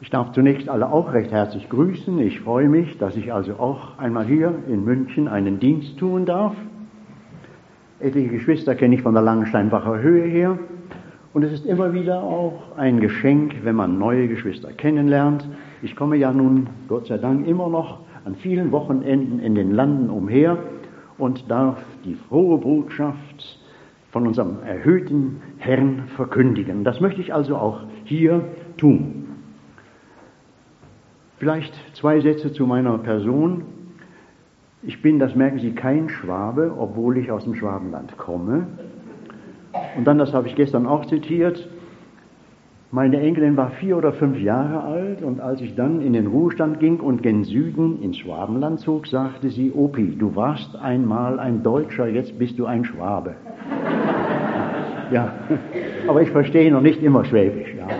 Ich darf zunächst alle auch recht herzlich grüßen. Ich freue mich, dass ich also auch einmal hier in München einen Dienst tun darf. Etliche Geschwister kenne ich von der Langensteinbacher Höhe her. Und es ist immer wieder auch ein Geschenk, wenn man neue Geschwister kennenlernt. Ich komme ja nun, Gott sei Dank, immer noch an vielen Wochenenden in den Landen umher und darf die frohe Botschaft von unserem erhöhten Herrn verkündigen. Das möchte ich also auch hier tun. Vielleicht 2 Sätze zu meiner Person. Ich bin, das merken Sie, kein Schwabe, obwohl ich aus dem Schwabenland komme. Und dann, das habe ich gestern auch zitiert, meine Enkelin war 4 oder 5 Jahre alt und als ich dann in den Ruhestand ging und gen Süden ins Schwabenland zog, sagte sie, Opi, du warst einmal ein Deutscher, jetzt bist du ein Schwabe. Ja, aber ich verstehe noch nicht immer Schwäbisch, ja.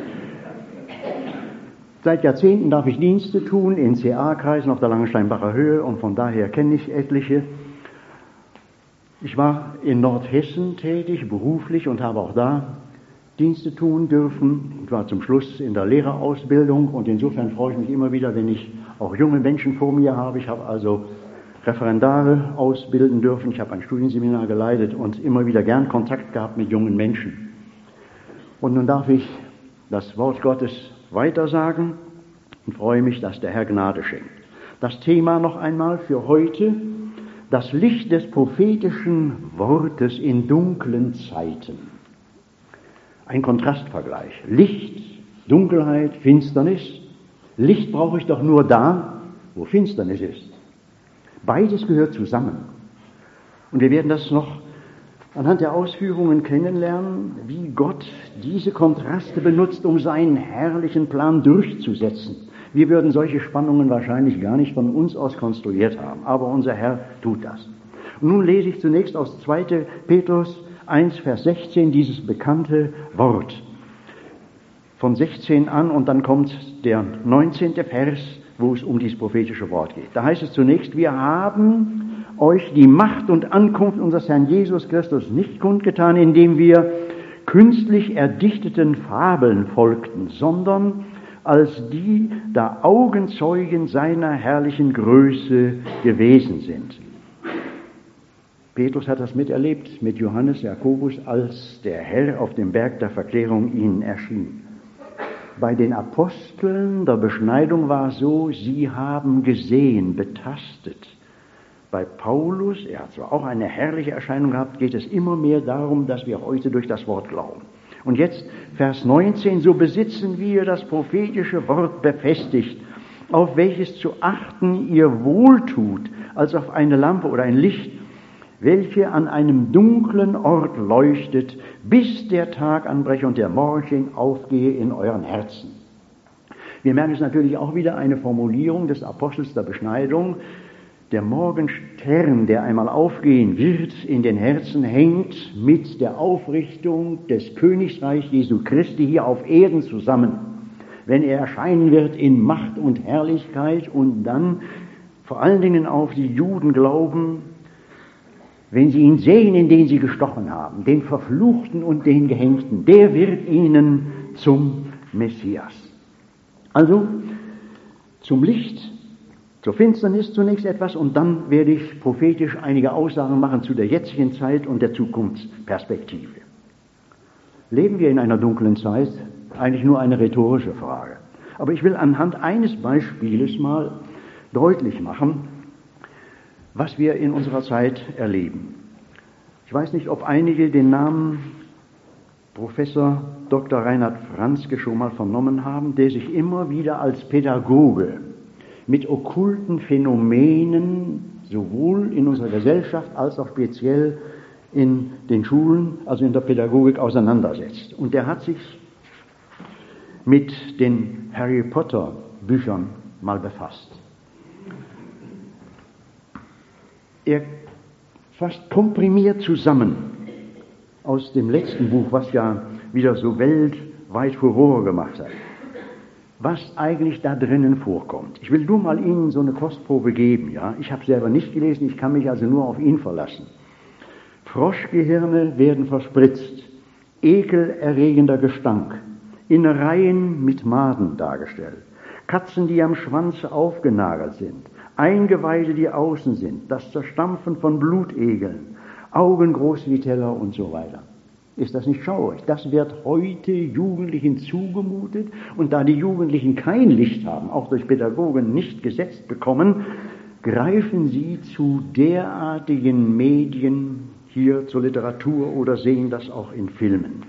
Seit Jahrzehnten darf ich Dienste tun in CA-Kreisen auf der Langensteinbacher Höhe und von daher kenne ich etliche. Ich war in Nordhessen tätig, beruflich, und habe auch da Dienste tun dürfen. Ich war zum Schluss in der Lehrerausbildung und insofern freue ich mich immer wieder, wenn ich auch junge Menschen vor mir habe. Ich habe also Referendare ausbilden dürfen, ich habe ein Studienseminar geleitet und immer wieder gern Kontakt gehabt mit jungen Menschen. Und nun darf ich das Wort Gottes weitersagen und freue mich, dass der Herr Gnade schenkt. Das Thema noch einmal für heute: Das Licht des prophetischen Wortes in dunklen Zeiten. Ein Kontrastvergleich. Licht, Dunkelheit, Finsternis. Licht brauche ich doch nur da, wo Finsternis ist. Beides gehört zusammen. Und wir werden das noch anhand der Ausführungen kennenlernen, wie Gott diese Kontraste benutzt, um seinen herrlichen Plan durchzusetzen. Wir würden solche Spannungen wahrscheinlich gar nicht von uns aus konstruiert haben, aber unser Herr tut das. Und nun lese ich zunächst aus 2. Petrus 1, Vers 16 dieses bekannte Wort. Von 16 an und dann kommt der 19. Vers, wo es um dieses prophetische Wort geht. Da heißt es zunächst, wir haben euch die Macht und Ankunft unseres Herrn Jesus Christus nicht kundgetan, indem wir künstlich erdichteten Fabeln folgten, sondern als die da Augenzeugen seiner herrlichen Größe gewesen sind. Petrus hat das miterlebt mit Johannes, Jakobus, als der Herr auf dem Berg der Verklärung ihnen erschien. Bei den Aposteln der Beschneidung war es so, sie haben gesehen, betastet. Bei Paulus, er hat zwar auch eine herrliche Erscheinung gehabt, geht es immer mehr darum, dass wir heute durch das Wort glauben. Und jetzt Vers 19, so besitzen wir das prophetische Wort befestigt, auf welches zu achten ihr wohltut, als auf eine Lampe oder ein Licht, welche an einem dunklen Ort leuchtet, bis der Tag anbreche und der Morgen aufgehe in euren Herzen. Wir merken es natürlich auch wieder eine Formulierung des Apostels der Beschneidung. Der Morgenstern, der einmal aufgehen wird in den Herzen, hängt mit der Aufrichtung des Königreichs Jesu Christi hier auf Erden zusammen. Wenn er erscheinen wird in Macht und Herrlichkeit und dann vor allen Dingen auf die Juden glauben, wenn sie ihn sehen, in den sie gestochen haben, den Verfluchten und den Gehängten, der wird ihnen zum Messias. Also zum Licht, zur Finsternis zunächst etwas und dann werde ich prophetisch einige Aussagen machen zu der jetzigen Zeit und der Zukunftsperspektive. Leben wir in einer dunklen Zeit? Eigentlich nur eine rhetorische Frage. Aber ich will anhand eines Beispieles mal deutlich machen, was wir in unserer Zeit erleben. Ich weiß nicht, ob einige den Namen Professor Dr. Reinhard Franzke schon mal vernommen haben, der sich immer wieder als Pädagoge mit okkulten Phänomenen sowohl in unserer Gesellschaft als auch speziell in den Schulen, also in der Pädagogik, auseinandersetzt. Und der hat sich mit den Harry Potter Büchern mal befasst. Er fasst komprimiert zusammen aus dem letzten Buch, was ja wieder so weltweit Furore gemacht hat, was eigentlich da drinnen vorkommt. Ich will nur mal Ihnen so eine Kostprobe geben. Ja? Ich habe selber nicht gelesen, ich kann mich also nur auf ihn verlassen. Froschgehirne werden verspritzt, ekelerregender Gestank, in Reihen mit Maden dargestellt. Katzen, die am Schwanz aufgenagelt sind, Eingeweide, die außen sind, das Zerstampfen von Blutegeln, Augen groß wie Teller und so weiter. Ist das nicht schaurig? Das wird heute Jugendlichen zugemutet, und da die Jugendlichen kein Licht haben, auch durch Pädagogen nicht gesetzt bekommen, greifen sie zu derartigen Medien hier zur Literatur oder sehen das auch in Filmen.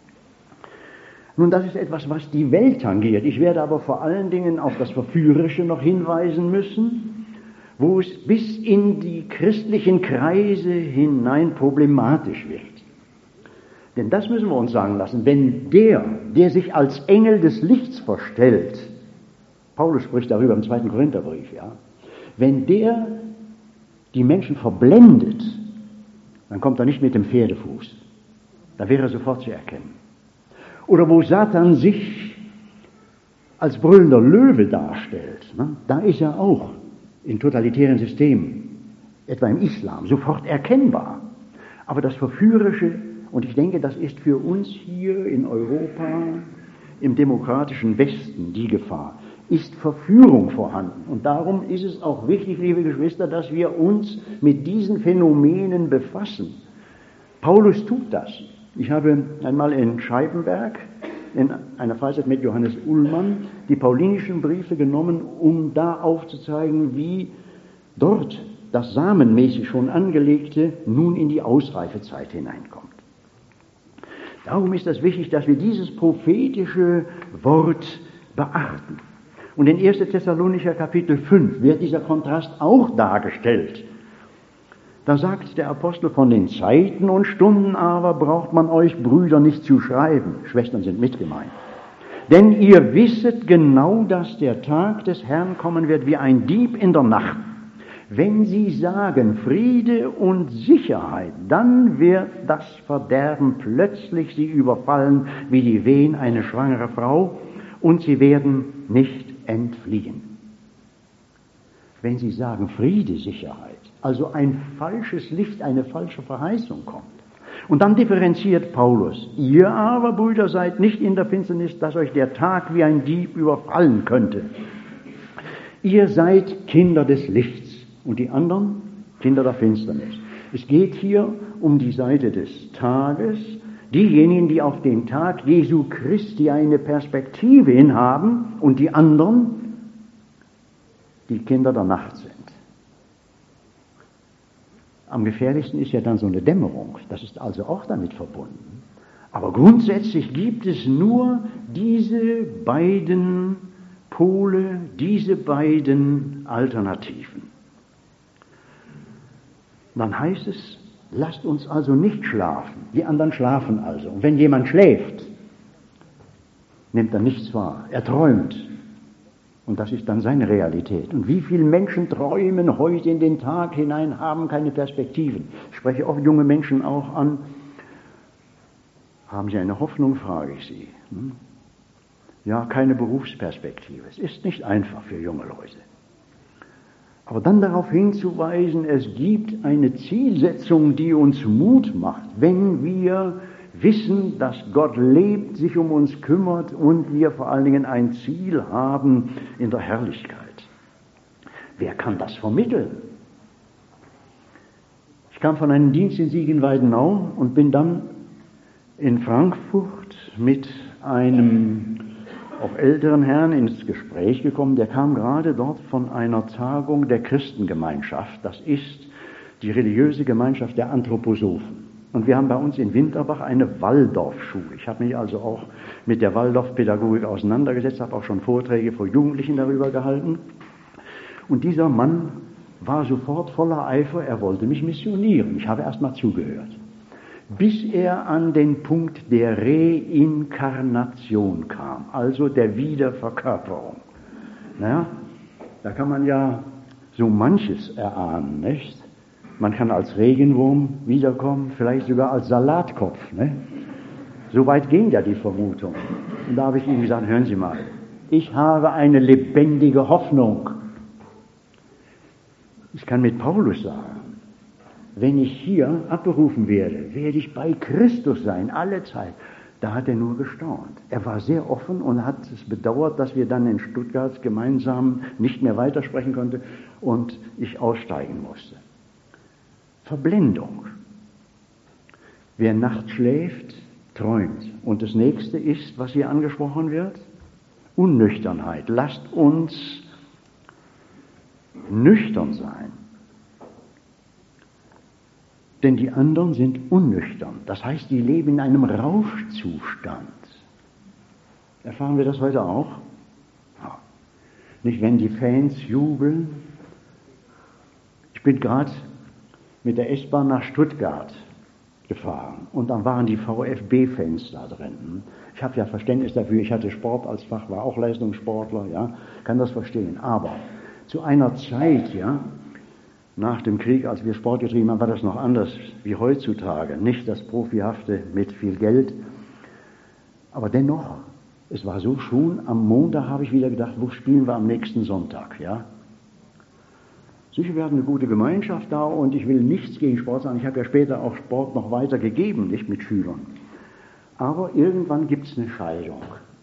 Nun, das ist etwas, was die Welt tangiert. Ich werde aber vor allen Dingen auf das Verführerische noch hinweisen müssen, wo es bis in die christlichen Kreise hinein problematisch wird. Denn das müssen wir uns sagen lassen, wenn der sich als Engel des Lichts verstellt, Paulus spricht darüber im 2. Korintherbrief, ja, wenn der die Menschen verblendet, dann kommt er nicht mit dem Pferdefuß. Da wäre er sofort zu erkennen. Oder wo Satan sich als brüllender Löwe darstellt, ne, da ist er auch in totalitären Systemen, etwa im Islam, sofort erkennbar. Aber das Verführerische, und ich denke, das ist für uns hier in Europa, im demokratischen Westen die Gefahr, ist Verführung vorhanden. Und darum ist es auch wichtig, liebe Geschwister, dass wir uns mit diesen Phänomenen befassen. Paulus tut das. Ich habe einmal in Scheibenberg, in einer Freizeit mit Johannes Ullmann, die paulinischen Briefe genommen, um da aufzuzeigen, wie dort das samenmäßig schon angelegte nun in die Ausreifezeit hineinkommt. Darum ist es wichtig, dass wir dieses prophetische Wort beachten. Und in 1. Thessalonicher Kapitel 5 wird dieser Kontrast auch dargestellt. Da sagt der Apostel, von den Zeiten und Stunden aber braucht man euch Brüder nicht zu schreiben. Schwestern sind mit gemeint. Denn ihr wisset genau, dass der Tag des Herrn kommen wird wie ein Dieb in der Nacht. Wenn sie sagen Friede und Sicherheit, dann wird das Verderben plötzlich sie überfallen, wie die Wehen eine schwangere Frau, und sie werden nicht entfliehen. Wenn sie sagen Friede, Sicherheit, also ein falsches Licht, eine falsche Verheißung kommt. Und dann differenziert Paulus: Ihr aber, Brüder, seid nicht in der Finsternis, dass euch der Tag wie ein Dieb überfallen könnte. Ihr seid Kinder des Lichts und die anderen Kinder der Finsternis. Es geht hier um die Seite des Tages, diejenigen, die auf den Tag Jesu Christi eine Perspektive hinhaben, und die anderen, die Kinder der Nacht sind. Am gefährlichsten ist ja dann so eine Dämmerung. Das ist also auch damit verbunden. Aber grundsätzlich gibt es nur diese beiden Pole, diese beiden Alternativen. Dann heißt es, lasst uns also nicht schlafen. Die anderen schlafen also. Und wenn jemand schläft, nimmt er nichts wahr. Er träumt. Und das ist dann seine Realität. Und wie viele Menschen träumen heute in den Tag hinein, haben keine Perspektiven. Ich spreche oft junge Menschen auch an. Haben Sie eine Hoffnung, frage ich sie. Ja, keine Berufsperspektive. Es ist nicht einfach für junge Leute. Aber dann darauf hinzuweisen, es gibt eine Zielsetzung, die uns Mut macht, wenn wir wissen, dass Gott lebt, sich um uns kümmert und wir vor allen Dingen ein Ziel haben in der Herrlichkeit. Wer kann das vermitteln? Ich kam von einem Dienst in Siegen-Weidenau und bin dann in Frankfurt mit einem auch älteren Herrn ins Gespräch gekommen. Der kam gerade dort von einer Tagung der Christengemeinschaft. Das ist die religiöse Gemeinschaft der Anthroposophen. Und wir haben bei uns in Winterbach eine Waldorfschule. Ich habe mich also auch mit der Waldorfpädagogik auseinandergesetzt, habe auch schon Vorträge vor Jugendlichen darüber gehalten. Und dieser Mann war sofort voller Eifer, er wollte mich missionieren. Ich habe erst mal zugehört. Bis er an den Punkt der Reinkarnation kam, also der Wiederverkörperung. Naja, da kann man ja so manches erahnen, nicht? Man kann als Regenwurm wiederkommen, vielleicht sogar als Salatkopf. Ne? So weit ging ja die Vermutung. Und da habe ich ihm gesagt, hören Sie mal, ich habe eine lebendige Hoffnung. Ich kann mit Paulus sagen, wenn ich hier abberufen werde, werde ich bei Christus sein, alle Zeit. Da hat er nur gestaunt. Er war sehr offen und hat es bedauert, dass wir dann in Stuttgart gemeinsam nicht mehr weitersprechen konnten und ich aussteigen musste. Verblendung. Wer nachts schläft, träumt. Und das nächste ist, was hier angesprochen wird, Unnüchternheit. Lasst uns nüchtern sein. Denn die anderen sind unnüchtern. Das heißt, die leben in einem Rauschzustand. Erfahren wir das heute auch? Ja. Nicht, wenn die Fans jubeln. Ich bin gerade mit der S-Bahn nach Stuttgart gefahren und dann waren die VfB-Fans da drin. Ich habe ja Verständnis dafür, ich hatte Sport als Fach, war auch Leistungssportler, ja, kann das verstehen. Aber zu einer Zeit, ja, nach dem Krieg, als wir Sport getrieben haben, war das noch anders wie heutzutage. Nicht das Profihafte mit viel Geld, aber dennoch, es war so schon, am Montag habe ich wieder gedacht, wo spielen wir am nächsten Sonntag, ja. Sicher, wir hatten eine gute Gemeinschaft da und ich will nichts gegen Sport sagen. Ich habe ja später auch Sport noch weiter gegeben, nicht mit Schülern. Aber irgendwann gibt es eine Scheidung.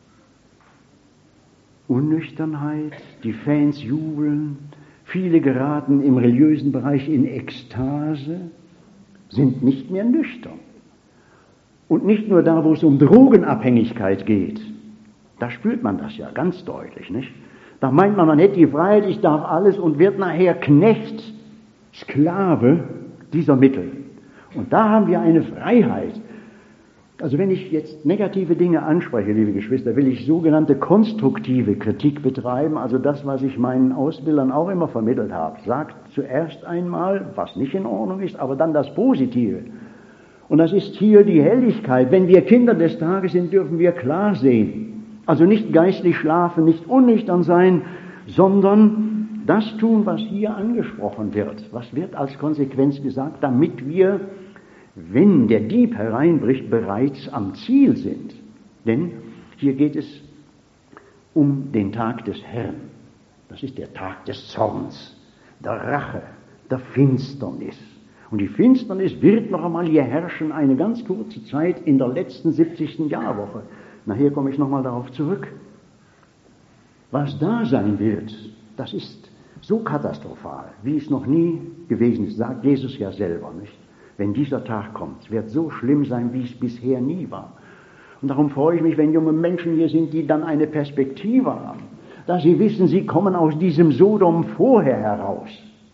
Unnüchternheit, die Fans jubeln, viele geraten im religiösen Bereich in Ekstase, sind nicht mehr nüchtern. Und nicht nur da, wo es um Drogenabhängigkeit geht, da spürt man das ja ganz deutlich, nicht? Da meint man hätte die Freiheit, ich darf alles und wird nachher Knecht, Sklave dieser Mittel. Und da haben wir eine Freiheit. Also wenn ich jetzt negative Dinge anspreche, liebe Geschwister, will ich sogenannte konstruktive Kritik betreiben, also das, was ich meinen Ausbildern auch immer vermittelt habe. Sagt zuerst einmal, was nicht in Ordnung ist, aber dann das Positive. Und das ist hier die Helligkeit. Wenn wir Kinder des Tages sind, dürfen wir klar sehen. Also nicht geistlich schlafen, nicht unnüchtern sein, sondern das tun, was hier angesprochen wird. Was wird als Konsequenz gesagt, damit wir, wenn der Dieb hereinbricht, bereits am Ziel sind. Denn hier geht es um den Tag des Herrn. Das ist der Tag des Zorns, der Rache, der Finsternis. Und die Finsternis wird noch einmal hier herrschen eine ganz kurze Zeit in der letzten 70. Jahrwoche. Nachher komme ich nochmal darauf zurück. Was da sein wird, das ist so katastrophal, wie es noch nie gewesen ist, sagt Jesus ja selber, nicht? Wenn dieser Tag kommt, es wird so schlimm sein, wie es bisher nie war. Und darum freue ich mich, wenn junge Menschen hier sind, die dann eine Perspektive haben, dass sie wissen, sie kommen aus diesem Sodom vorher heraus.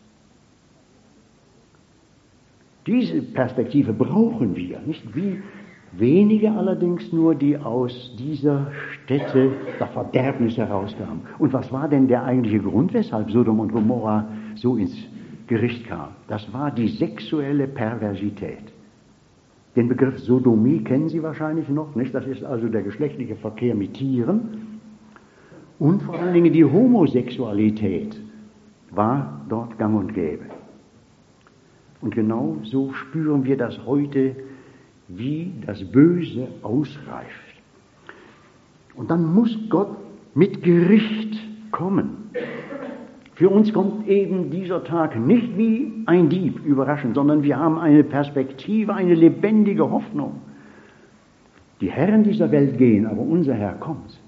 Diese Perspektive brauchen wir, nicht wie wenige allerdings nur, die aus dieser Stätte der Verderbnis herauskamen. Und was war denn der eigentliche Grund, weshalb Sodom und Gomorra so ins Gericht kam? Das war die sexuelle Perversität. Den Begriff Sodomie kennen Sie wahrscheinlich noch, nicht? Das ist also der geschlechtliche Verkehr mit Tieren. Und vor allen Dingen die Homosexualität war dort gang und gäbe. Und genau so spüren wir das heute, wie das Böse ausreift. Und dann muss Gott mit Gericht kommen. Für uns kommt eben dieser Tag nicht wie ein Dieb überraschend, sondern wir haben eine Perspektive, eine lebendige Hoffnung. Die Herren dieser Welt gehen, aber unser Herr kommt.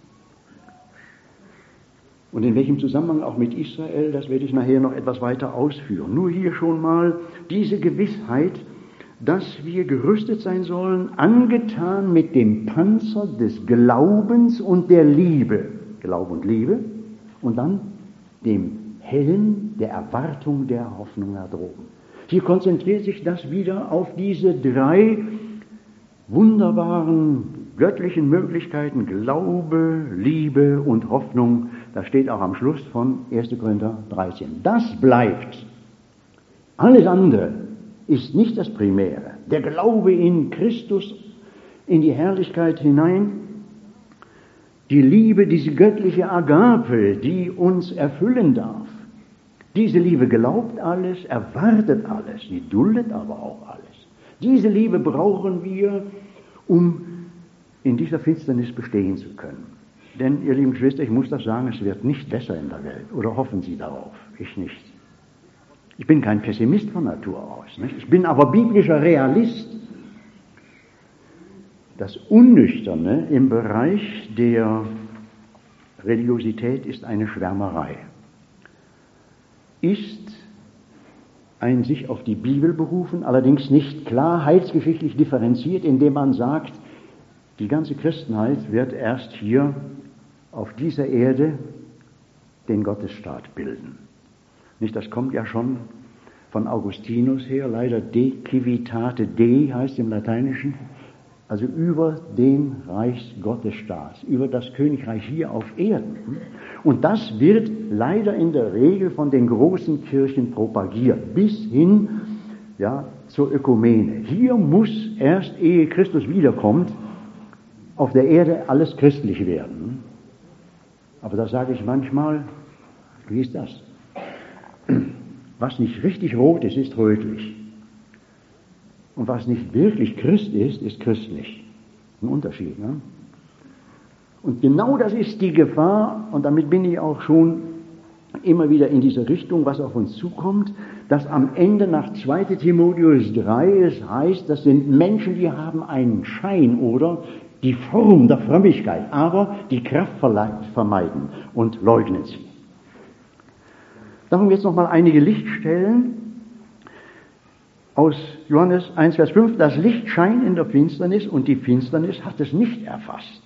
Und in welchem Zusammenhang auch mit Israel, das werde ich nachher noch etwas weiter ausführen. Nur hier schon mal diese Gewissheit, dass wir gerüstet sein sollen, angetan mit dem Panzer des Glaubens und der Liebe. Glaube und Liebe. Und dann dem Helm der Erwartung der Hoffnung da droben. Hier konzentriert sich das wieder auf diese drei wunderbaren göttlichen Möglichkeiten, Glaube, Liebe und Hoffnung. Das steht auch am Schluss von 1. Korinther 13. Das bleibt. Alles andere ist nicht das Primäre. Der Glaube in Christus, in die Herrlichkeit hinein, die Liebe, diese göttliche Agape, die uns erfüllen darf. Diese Liebe glaubt alles, erwartet alles, sie duldet aber auch alles. Diese Liebe brauchen wir, um in dieser Finsternis bestehen zu können. Denn, ihr lieben Geschwister, ich muss das sagen, es wird nicht besser in der Welt. Oder hoffen Sie darauf? Ich nicht. Ich bin kein Pessimist von Natur aus, nicht? Ich bin aber biblischer Realist. Das Unnüchterne im Bereich der Religiosität ist eine Schwärmerei. Ist ein sich auf die Bibel berufen, allerdings nicht klar heilsgeschichtlich differenziert, indem man sagt, die ganze Christenheit wird erst hier auf dieser Erde den Gottesstaat bilden. Nicht, das kommt ja schon von Augustinus her, leider de civitate Dei heißt im Lateinischen, also über den Reichsgottesstaat, über das Königreich hier auf Erden. Und das wird leider in der Regel von den großen Kirchen propagiert, bis hin zur Ökumene. Hier muss erst, ehe Christus wiederkommt, auf der Erde alles christlich werden. Aber da sage ich manchmal, wie ist das? Was nicht richtig rot ist, ist rötlich. Und was nicht wirklich Christ ist, ist christlich. Ein Unterschied, ne? Und genau das ist die Gefahr, und damit bin ich auch schon immer wieder in diese Richtung, was auf uns zukommt, dass am Ende nach 2. Timotheus 3 es heißt, das sind Menschen, die haben einen Schein oder die Form der Frömmigkeit, aber die Kraft vermeiden und leugnen sie. Darum jetzt nochmal einige Lichtstellen aus Johannes 1, Vers 5. Das Licht scheint in der Finsternis und die Finsternis hat es nicht erfasst.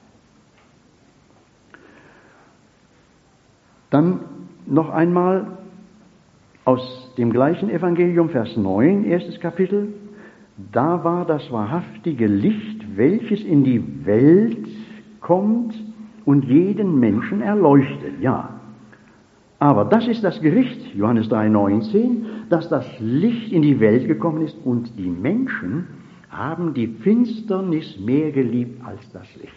Dann noch einmal aus dem gleichen Evangelium, Vers 9, erstes Kapitel. Da war das wahrhaftige Licht, welches in die Welt kommt und jeden Menschen erleuchtet. Ja. Aber das ist das Gericht, Johannes 3,19, dass das Licht in die Welt gekommen ist und die Menschen haben die Finsternis mehr geliebt als das Licht.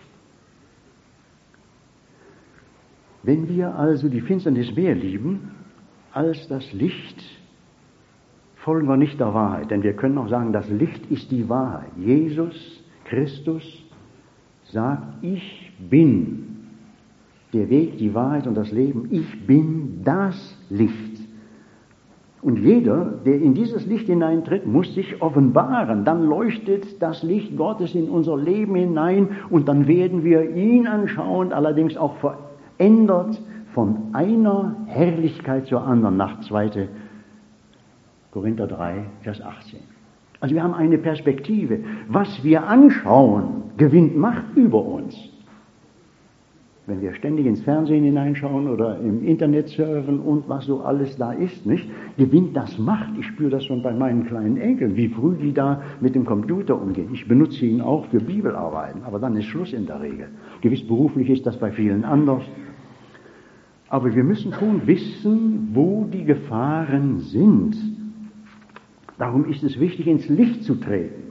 Wenn wir also die Finsternis mehr lieben als das Licht, folgen wir nicht der Wahrheit, denn wir können auch sagen, das Licht ist die Wahrheit. Jesus Christus sagt, ich bin der Weg, die Wahrheit und das Leben. Ich bin das Licht. Und jeder, der in dieses Licht hineintritt, muss sich offenbaren. Dann leuchtet das Licht Gottes in unser Leben hinein und dann werden wir ihn anschauen, allerdings auch verändert von einer Herrlichkeit zur anderen, nach 2. Korinther 3, Vers 18. Also wir haben eine Perspektive. Was wir anschauen, gewinnt Macht über uns. Wenn wir ständig ins Fernsehen hineinschauen oder im Internet surfen und was so alles da ist, nicht, gewinnt das Macht. Ich spüre das schon bei meinen kleinen Enkeln, wie früh die da mit dem Computer umgehen. Ich benutze ihn auch für Bibelarbeiten, aber dann ist Schluss in der Regel. Gewiss beruflich ist das bei vielen anders. Aber wir müssen schon wissen, wo die Gefahren sind. Darum ist es wichtig, ins Licht zu treten.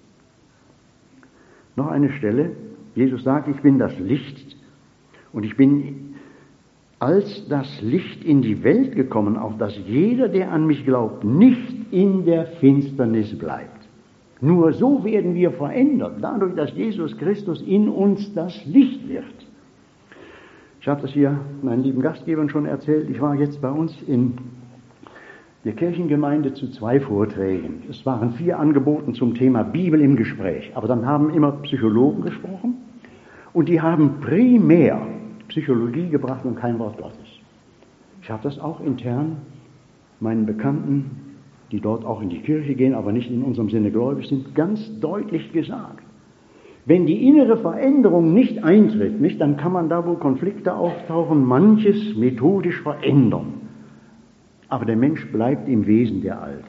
Noch eine Stelle. Jesus sagt, ich bin das Licht. Und ich bin als das Licht in die Welt gekommen, auf dass jeder, der an mich glaubt, nicht in der Finsternis bleibt. Nur so werden wir verändert, dadurch, dass Jesus Christus in uns das Licht wird. Ich habe das hier meinen lieben Gastgebern schon erzählt. Ich war jetzt bei uns in der Kirchengemeinde zu 2 Vorträgen. Es waren 4 Angebote zum Thema Bibel im Gespräch. Aber dann haben immer Psychologen gesprochen und die haben primär Psychologie gebracht und kein Wort Gottes. Ich habe das auch intern meinen Bekannten, die dort auch in die Kirche gehen, aber nicht in unserem Sinne gläubig sind, ganz deutlich gesagt. Wenn die innere Veränderung nicht eintritt, nicht, dann kann man da, wo Konflikte auftauchen, manches methodisch verändern. Aber der Mensch bleibt im Wesen der Alte.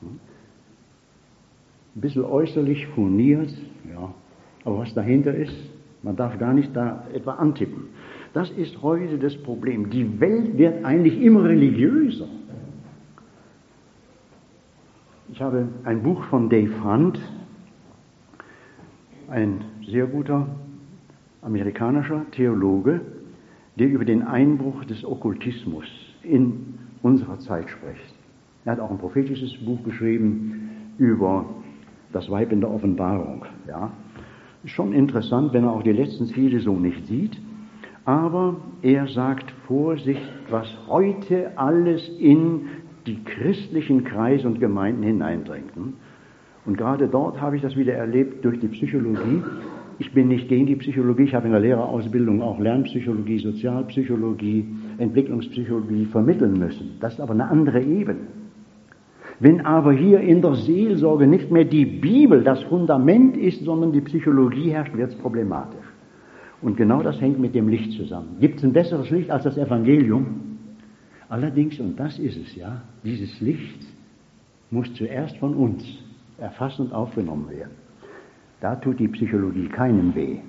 Ein bisschen äußerlich furniert, ja, aber was dahinter ist, man darf gar nicht da etwa antippen. Das ist heute das Problem. Die Welt wird eigentlich immer religiöser. Ich habe ein Buch von Dave Hunt, ein sehr guter amerikanischer Theologe, der über den Einbruch des Okkultismus in unserer Zeit spricht. Er hat auch ein prophetisches Buch geschrieben über das Weib in der Offenbarung. Ja. Ist schon interessant, wenn er auch die letzten Ziele so nicht sieht. Aber er sagt, Vorsicht, was heute alles in die christlichen Kreise und Gemeinden hineindringt. Und gerade dort habe ich das wieder erlebt durch die Psychologie. Ich bin nicht gegen die Psychologie, ich habe in der Lehrerausbildung auch Lernpsychologie, Sozialpsychologie, Entwicklungspsychologie vermitteln müssen. Das ist aber eine andere Ebene. Wenn aber hier in der Seelsorge nicht mehr die Bibel das Fundament ist, sondern die Psychologie herrscht, wird es problematisch. Und genau das hängt mit dem Licht zusammen. Gibt es ein besseres Licht als das Evangelium? Allerdings, und das ist es ja, dieses Licht muss zuerst von uns erfasst und aufgenommen werden. Da tut die Psychologie keinem weh.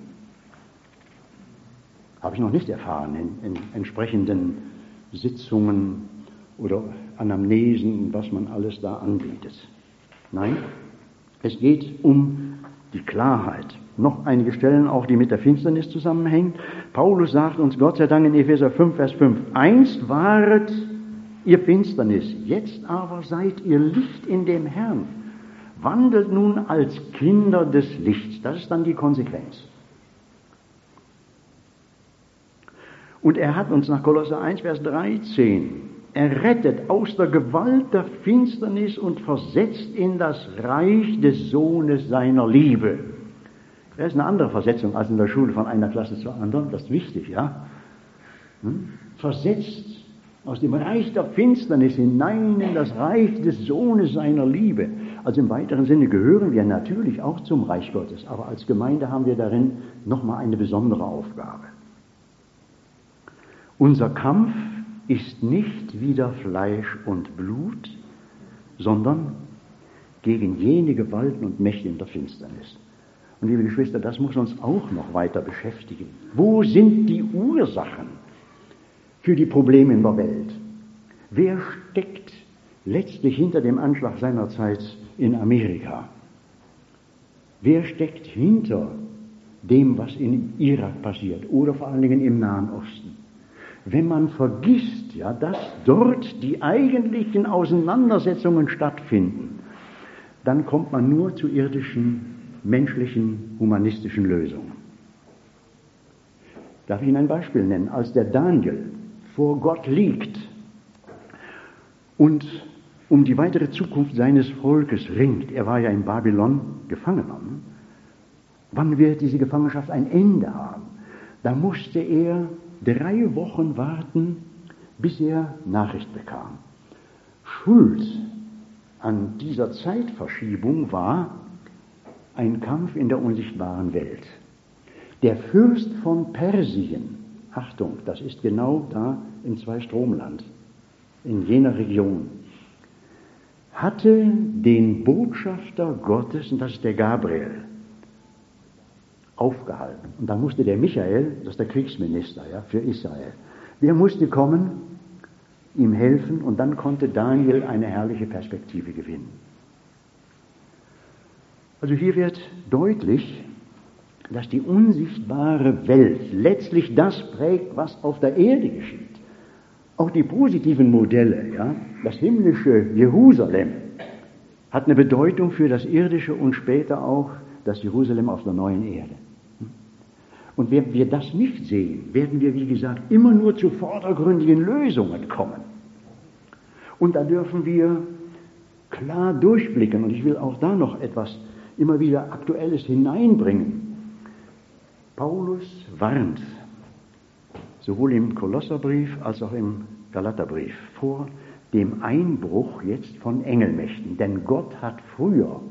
Habe ich noch nicht erfahren in entsprechenden Sitzungen oder Anamnesen, was man alles da anbietet. Nein, es geht um die Klarheit. Noch einige Stellen auch, die mit der Finsternis zusammenhängen. Paulus sagt uns Gott sei Dank in Epheser 5, Vers 5, einst waret ihr Finsternis, jetzt aber seid ihr Licht in dem Herrn. Wandelt nun als Kinder des Lichts. Das ist dann die Konsequenz. Und er hat uns nach Kolosser 1, Vers 13 errettet aus der Gewalt der Finsternis und versetzt in das Reich des Sohnes seiner Liebe. Das ist eine andere Versetzung als in der Schule von einer Klasse zur anderen. Das ist wichtig, ja. Versetzt aus dem Reich der Finsternis hinein in das Reich des Sohnes seiner Liebe. Also im weiteren Sinne gehören wir natürlich auch zum Reich Gottes, aber als Gemeinde haben wir darin nochmal eine besondere Aufgabe. Unser Kampf ist nicht wider Fleisch und Blut, sondern gegen jene Gewalten und Mächte in der Finsternis. Und liebe Geschwister, das muss uns auch noch weiter beschäftigen. Wo sind die Ursachen für die Probleme in der Welt? Wer steckt letztlich hinter dem Anschlag seiner Zeit in Amerika? Wer steckt hinter dem, was in Irak passiert oder vor allen Dingen im Nahen Osten? Wenn man vergisst, ja, dass dort die eigentlichen Auseinandersetzungen stattfinden, dann kommt man nur zu irdischen, menschlichen, humanistischen Lösungen. Darf ich Ihnen ein Beispiel nennen? Als der Daniel vor Gott liegt und um die weitere Zukunft seines Volkes ringt, er war ja in Babylon Gefangener, wann wird diese Gefangenschaft ein Ende haben? Da musste er 3 Wochen warten, bis er Nachricht bekam. Schuld an dieser Zeitverschiebung war ein Kampf in der unsichtbaren Welt. Der Fürst von Persien, Achtung, das ist genau da im Zweistromland, in jener Region, hatte den Botschafter Gottes, und das ist der Gabriel, aufgehalten. Und dann musste der Michael, das ist der Kriegsminister, ja, für Israel, der musste kommen, ihm helfen, und dann konnte Daniel eine herrliche Perspektive gewinnen. Also hier wird deutlich, dass die unsichtbare Welt letztlich das prägt, was auf der Erde geschieht. Auch die positiven Modelle, ja, das himmlische Jerusalem hat eine Bedeutung für das irdische und später auch das Jerusalem auf der neuen Erde. Und wenn wir das nicht sehen, werden wir, wie gesagt, immer nur zu vordergründigen Lösungen kommen. Und da dürfen wir klar durchblicken. Und ich will auch da noch etwas immer wieder Aktuelles hineinbringen. Paulus warnt, sowohl im Kolosserbrief als auch im Galaterbrief, vor dem Einbruch jetzt von Engelmächten. Denn Gott hat früher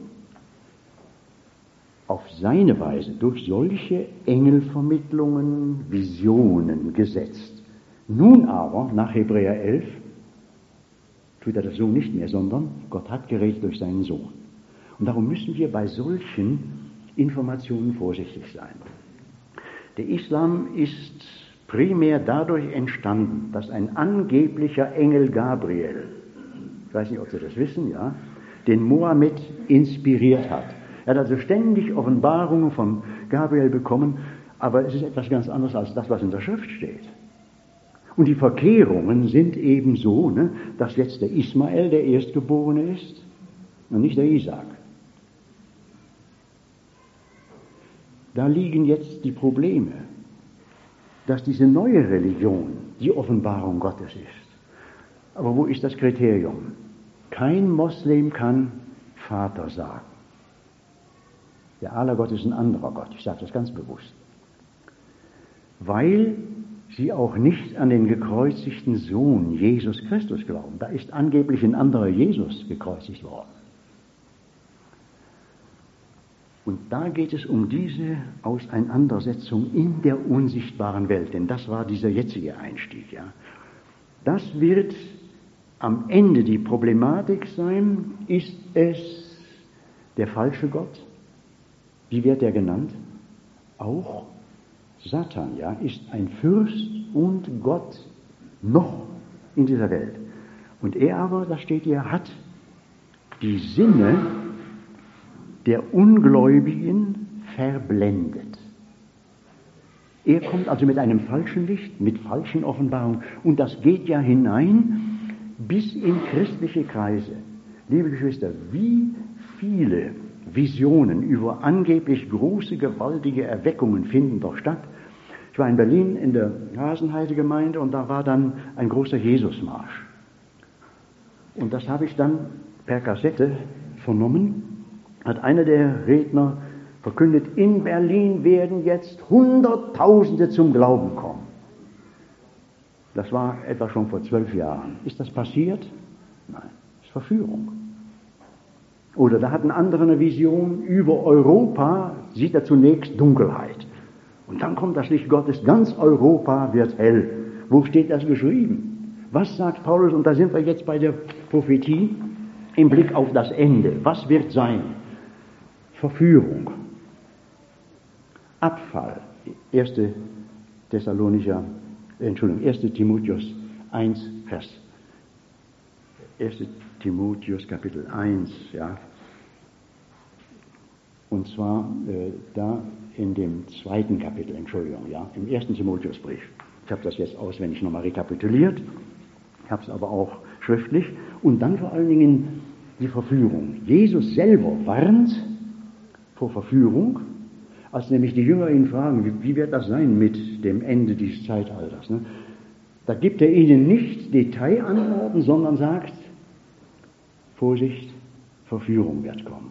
auf seine Weise durch solche Engelvermittlungen Visionen gesetzt. Nun aber, nach Hebräer 11, tut er das so nicht mehr, sondern Gott hat geredet durch seinen Sohn. Und darum müssen wir bei solchen Informationen vorsichtig sein. Der Islam ist primär dadurch entstanden, dass ein angeblicher Engel Gabriel, ich weiß nicht, ob Sie das wissen, ja, den Mohammed inspiriert hat. Er hat also ständig Offenbarungen von Gabriel bekommen, aber es ist etwas ganz anderes als das, was in der Schrift steht. Und die Verkehrungen sind eben so, dass jetzt der Ismael der Erstgeborene ist und nicht der Isaak. Da liegen jetzt die Probleme, dass diese neue Religion die Offenbarung Gottes ist. Aber wo ist das Kriterium? Kein Moslem kann Vater sagen. Der Allergott ist ein anderer Gott, ich sage das ganz bewusst. Weil sie auch nicht an den gekreuzigten Sohn Jesus Christus glauben. Da ist angeblich ein anderer Jesus gekreuzigt worden. Und da geht es um diese Auseinandersetzung in der unsichtbaren Welt, denn das war dieser jetzige Einstieg. Ja. Das wird am Ende die Problematik sein. Ist es der falsche Gott? Wie wird er genannt? Auch Satan, ja, ist ein Fürst und Gott noch in dieser Welt. Und er aber, da steht hier, hat die Sinne der Ungläubigen verblendet. Er kommt also mit einem falschen Licht, mit falschen Offenbarungen. Und das geht ja hinein bis in christliche Kreise. Liebe Geschwister, wie viele Visionen über angeblich große, gewaltige Erweckungen finden doch statt. Ich war in Berlin in der Hasenheide-Gemeinde und da war dann ein großer Jesusmarsch. Und das habe ich dann per Kassette vernommen. Hat einer der Redner verkündet, in Berlin werden jetzt Hunderttausende zum Glauben kommen. Das war etwa schon vor 12 Jahren. Ist das passiert? Nein, das ist Verführung. Oder da hat ein anderer eine Vision, über Europa sieht er zunächst Dunkelheit. Und dann kommt das Licht Gottes, ganz Europa wird hell. Wo steht das geschrieben? Was sagt Paulus? Und da sind wir jetzt bei der Prophetie im Blick auf das Ende. Was wird sein? Verführung, Abfall, 1. Timotheus 1, Vers 1. Timotheus Kapitel 1, ja. Und zwar da in dem 2. Kapitel, ja, im 1. Timotheusbrief. Ich habe das jetzt auswendig nochmal rekapituliert, ich habe es aber auch schriftlich. Und dann vor allen Dingen die Verführung. Jesus selber warnt vor Verführung, als nämlich die Jünger ihn fragen, wie wird das sein mit dem Ende dieses Zeitalters? Ne? Da gibt er ihnen nicht Detailantworten, sondern sagt, Vorsicht, Verführung wird kommen.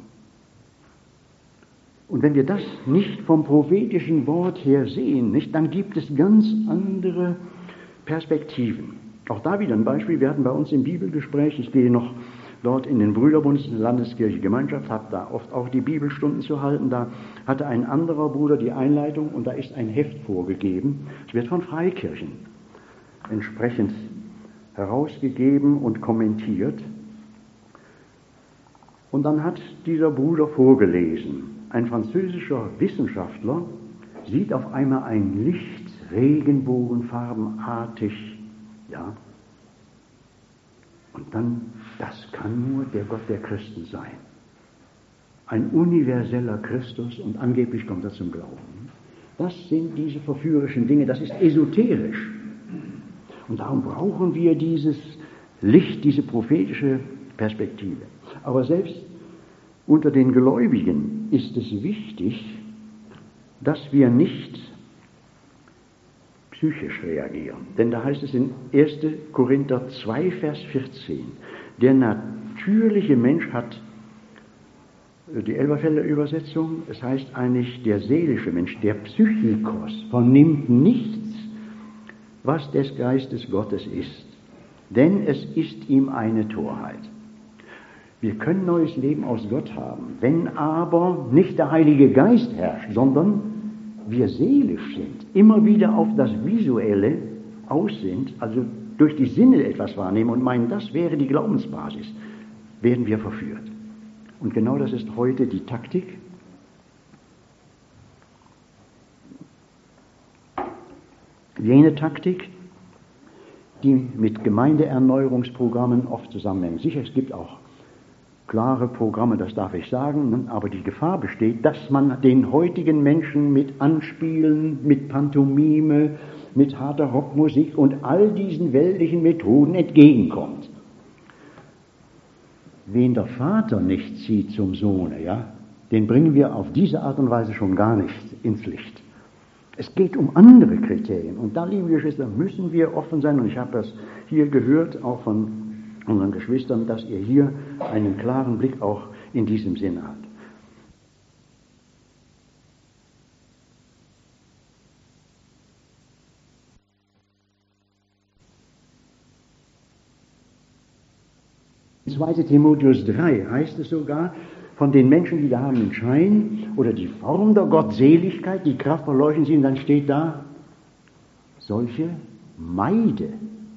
Und wenn wir das nicht vom prophetischen Wort her sehen, nicht, dann gibt es ganz andere Perspektiven. Auch da wieder ein Beispiel, wir hatten bei uns im Bibelgespräch, ich gehe noch dort in den Brüderbund, Landeskirche Gemeinschaft, habe da oft auch die Bibelstunden zu halten. Da hatte ein anderer Bruder die Einleitung und da ist ein Heft vorgegeben. Es wird von Freikirchen entsprechend herausgegeben und kommentiert. Und dann hat dieser Bruder vorgelesen. Ein französischer Wissenschaftler sieht auf einmal ein Licht, regenbogenfarbenartig, ja. Und dann, das kann nur der Gott der Christen sein. Ein universeller Christus und angeblich kommt er zum Glauben. Das sind diese verführerischen Dinge, das ist esoterisch. Und darum brauchen wir dieses Licht, diese prophetische Perspektive. Aber selbst unter den Gläubigen ist es wichtig, dass wir nicht psychisch reagieren. Denn da heißt es in 1. Korinther 2, Vers 14, der natürliche Mensch hat, die Elberfelder Übersetzung, es heißt eigentlich der seelische Mensch, der Psychikos, vernimmt nichts, was des Geistes Gottes ist, denn es ist ihm eine Torheit. Wir können neues Leben aus Gott haben, wenn aber nicht der Heilige Geist herrscht, sondern wir seelisch sind, immer wieder auf das Visuelle aus sind, also durch die Sinne etwas wahrnehmen und meinen, das wäre die Glaubensbasis, werden wir verführt. Und genau das ist heute die Taktik. Jene Taktik, die mit Gemeindeerneuerungsprogrammen oft zusammenhängt. Sicher, es gibt auch klare Programme, das darf ich sagen, aber die Gefahr besteht, dass man den heutigen Menschen mit Anspielen, mit Pantomime, mit harter Rockmusik und all diesen weltlichen Methoden entgegenkommt. Wen der Vater nicht zieht zum Sohne, ja, den bringen wir auf diese Art und Weise schon gar nicht ins Licht. Es geht um andere Kriterien und da, liebe Geschwister, müssen wir offen sein und ich habe das hier gehört, auch von unseren Geschwistern, dass ihr hier einen klaren Blick auch in diesem Sinne habt. 2. Timotheus 3 heißt es sogar, von den Menschen, die da haben den Schein oder die Form der Gottseligkeit, die Kraft verleuchten sie, und dann steht da, solche meide.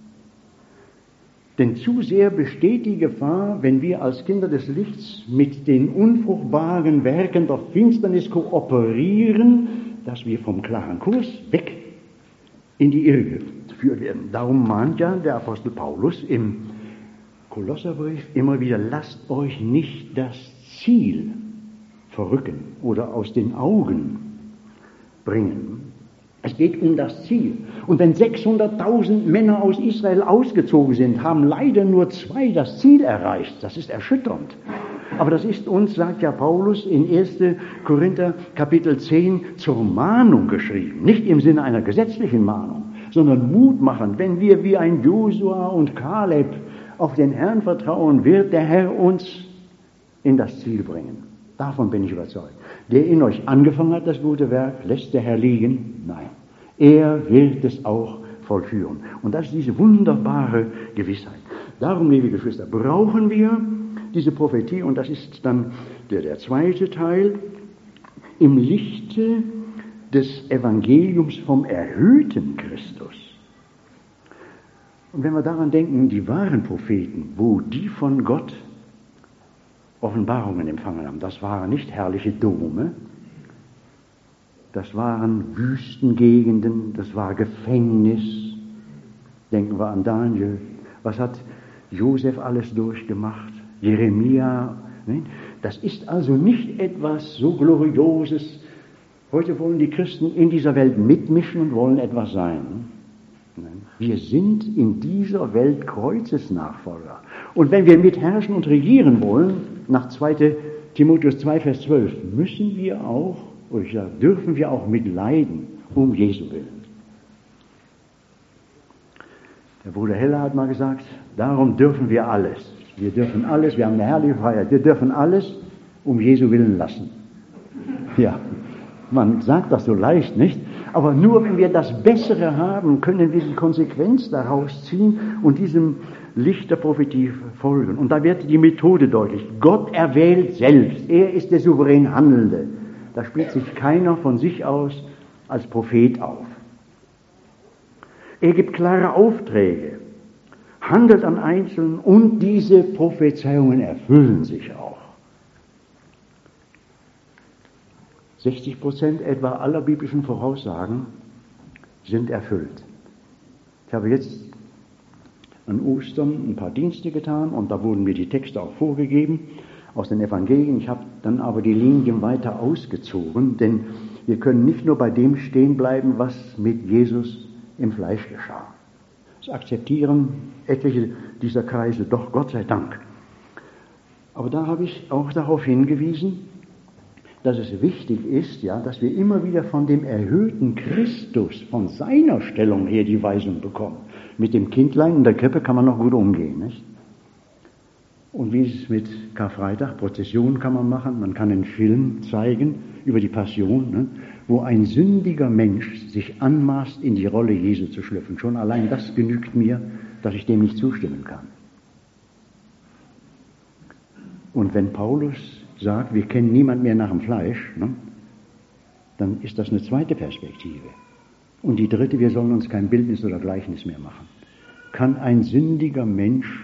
Denn zu sehr besteht die Gefahr, wenn wir als Kinder des Lichts mit den unfruchtbaren Werken der Finsternis kooperieren, dass wir vom klaren Kurs weg in die Irre geführt werden. Darum mahnt ja der Apostel Paulus im Kolosserbrief immer wieder, lasst euch nicht das Ziel verrücken oder aus den Augen bringen. Es geht um das Ziel. Und wenn 600.000 Männer aus Israel ausgezogen sind, haben leider nur 2 das Ziel erreicht. Das ist erschütternd. Aber das ist uns, sagt ja Paulus in 1. Korinther Kapitel 10, zur Mahnung geschrieben. Nicht im Sinne einer gesetzlichen Mahnung, sondern mutmachend. Wenn wir wie ein Josua und Kaleb auf den Herrn vertrauen, wird der Herr uns in das Ziel bringen. Davon bin ich überzeugt. Der in euch angefangen hat, das gute Werk, lässt der Herr liegen? Nein. Er wird es auch vollführen. Und das ist diese wunderbare Gewissheit. Darum, liebe Geschwister, brauchen wir diese Prophetie, und das ist dann der zweite Teil, im Lichte des Evangeliums vom erhöhten Christus. Und wenn wir daran denken, die wahren Propheten, wo die von Gott Offenbarungen empfangen haben, das waren nicht herrliche Dome, das waren Wüstengegenden, das war Gefängnis. Denken wir an Daniel. Was hat Josef alles durchgemacht? Jeremia. Das ist also nicht etwas so Glorioses. Heute wollen die Christen in dieser Welt mitmischen und wollen etwas sein. Wir sind in dieser Welt Kreuzesnachfolger. Und wenn wir mitherrschen und regieren wollen, nach 2. Timotheus 2, Vers 12, müssen wir auch, oder ich sage, dürfen wir auch mitleiden, um Jesu willen. Der Bruder Heller hat mal gesagt, darum dürfen wir alles. Wir dürfen alles, wir haben eine herrliche Freiheit, wir dürfen alles um Jesu willen lassen. Ja, man sagt das so leicht, nicht? Aber nur wenn wir das Bessere haben, können wir die Konsequenz daraus ziehen und diesem Licht der Prophetie folgen. Und da wird die Methode deutlich. Gott erwählt selbst. Er ist der souverän Handelnde. Da spielt sich keiner von sich aus als Prophet auf. Er gibt klare Aufträge, handelt an Einzelnen, und diese Prophezeiungen erfüllen sich auch. 60% etwa aller biblischen Voraussagen sind erfüllt. Ich habe jetzt an Ostern ein paar Dienste getan und da wurden mir die Texte auch vorgegeben aus den Evangelien. Ich habe dann aber die Linien weiter ausgezogen, denn wir können nicht nur bei dem stehen bleiben, was mit Jesus im Fleisch geschah. Das akzeptieren etliche dieser Kreise doch, Gott sei Dank. Aber da habe ich auch darauf hingewiesen, dass es wichtig ist, ja, dass wir immer wieder von dem erhöhten Christus, von seiner Stellung her die Weisung bekommen. Mit dem Kindlein in der Krippe kann man noch gut umgehen, nicht? Und wie ist es mit Karfreitag? Prozession kann man machen, man kann einen Film zeigen über die Passion, ne, wo ein sündiger Mensch sich anmaßt, in die Rolle Jesu zu schlüpfen. Schon allein das genügt mir, dass ich dem nicht zustimmen kann. Und wenn Paulus sagt, wir kennen niemand mehr nach dem Fleisch, ne, dann ist das eine zweite Perspektive. Und die dritte, wir sollen uns kein Bildnis oder Gleichnis mehr machen. Kann ein sündiger Mensch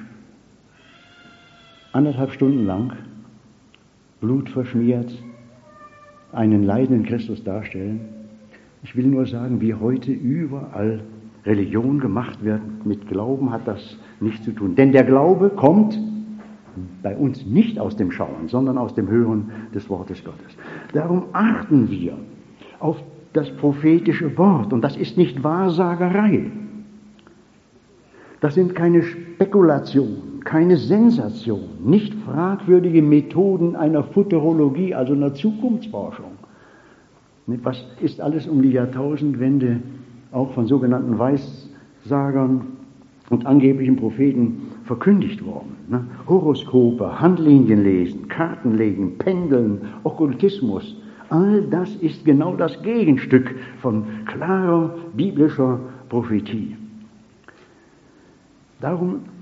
1,5 Stunden lang, blutverschmiert, einen leidenden Christus darstellen? Ich will nur sagen, wie heute überall Religion gemacht wird, mit Glauben hat das nichts zu tun. Denn der Glaube kommt bei uns nicht aus dem Schauen, sondern aus dem Hören des Wortes Gottes. Darum achten wir auf das prophetische Wort. Und das ist nicht Wahrsagerei. Das sind keine Spekulationen, keine Sensationen, nicht fragwürdige Methoden einer Futurologie, also einer Zukunftsforschung. Was ist alles um die Jahrtausendwende auch von sogenannten Weissagern und angeblichen Propheten verkündigt worden? Horoskope, Handlinien lesen, Karten legen, Pendeln, Okkultismus. All das ist genau das Gegenstück von klarer biblischer Prophetie. Darum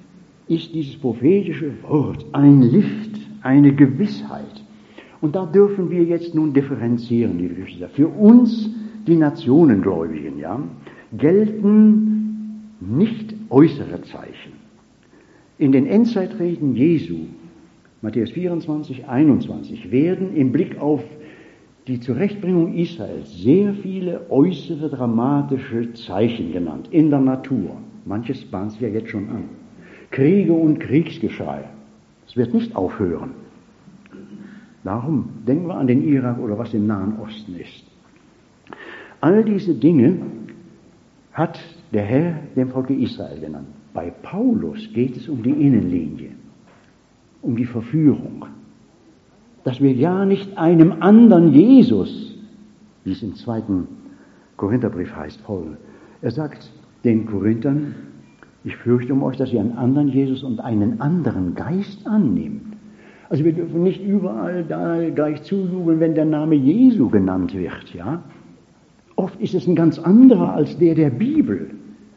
ist dieses prophetische Wort ein Licht, eine Gewissheit. Und da dürfen wir jetzt nun differenzieren, liebe Geschwister. Für uns, die Nationengläubigen, ja, gelten nicht äußere Zeichen. In den Endzeitreden Jesu, Matthäus 24, 21, werden im Blick auf die Zurechtbringung Israels sehr viele äußere dramatische Zeichen genannt in der Natur. Manches bahnt sich ja jetzt schon an. Kriege und Kriegsgeschrei. Es wird nicht aufhören. Darum denken wir an den Irak oder was im Nahen Osten ist. All diese Dinge hat der Herr dem Volke Israel genannt. Bei Paulus geht es um die Innenlinie, um die Verführung. Dass wir ja nicht einem anderen Jesus, wie es im 2. Korintherbrief heißt, folgen. Er sagt den Korinthern, ich fürchte um euch, dass ihr einen anderen Jesus und einen anderen Geist annimmt. Also wir dürfen nicht überall da gleich zujubeln, wenn der Name Jesu genannt wird, ja. Oft ist es ein ganz anderer als der Bibel.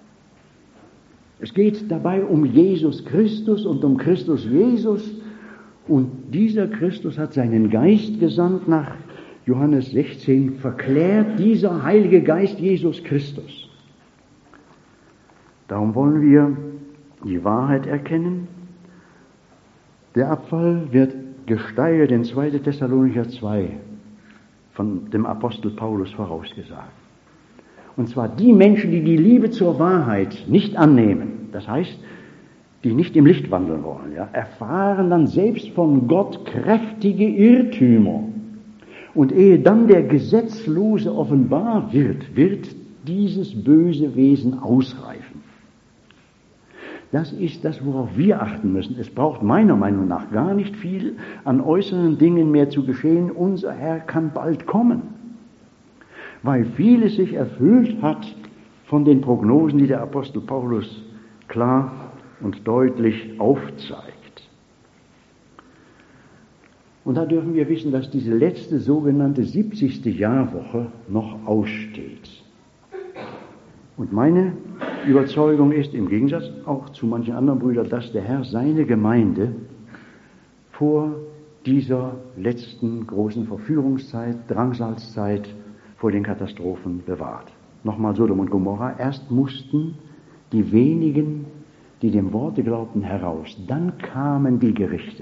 Es geht dabei um Jesus Christus und um Christus Jesus. Und dieser Christus hat seinen Geist gesandt nach Johannes 16, verklärt dieser Heilige Geist Jesus Christus. Darum wollen wir die Wahrheit erkennen. Der Abfall wird gesteigert in 2. Thessalonicher 2 von dem Apostel Paulus vorausgesagt. Und zwar die Menschen, die die Liebe zur Wahrheit nicht annehmen, das heißt, die nicht im Licht wandeln wollen, ja, erfahren dann selbst von Gott kräftige Irrtümer. Und ehe dann der Gesetzlose offenbar wird dieses böse Wesen ausreifen. Das ist das, worauf wir achten müssen. Es braucht meiner Meinung nach gar nicht viel an äußeren Dingen mehr zu geschehen. Unser Herr kann bald kommen, weil vieles sich erfüllt hat von den Prognosen, die der Apostel Paulus klar und deutlich aufzeigt. Und da dürfen wir wissen, dass diese letzte sogenannte 70. Jahrwoche noch aussteht. Und meine Überzeugung ist, im Gegensatz auch zu manchen anderen Brüdern, dass der Herr seine Gemeinde vor dieser letzten großen Verführungszeit, Drangsalzzeit, vor den Katastrophen bewahrt. Nochmal Sodom und Gomorra. Erst mussten die wenigen, die dem Worte glaubten, heraus. Dann kamen die Gerichte.